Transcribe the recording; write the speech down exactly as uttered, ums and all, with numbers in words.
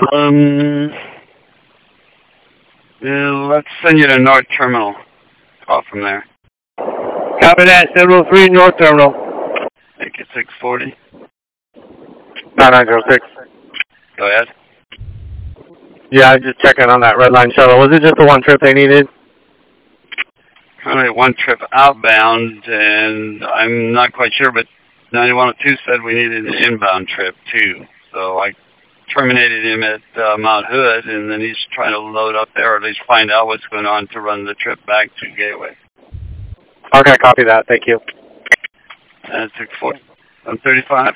Um, yeah, let's send you to North Terminal. Call from there. Copy that, seven oh three North Terminal. Make it six forty. nine nine zero six. Go ahead. Yeah, I just checking on that Red Line shuttle. Was it just the one trip they needed? Only one trip outbound, and I'm not quite sure, but ninety-one oh two said we needed an inbound trip too. So I terminated him at uh, Mount Hood, and then he's trying to load up there, or at least find out what's going on to run the trip back to Gateway. Okay, copy that. Thank you. And six forty. I'm thirty-five.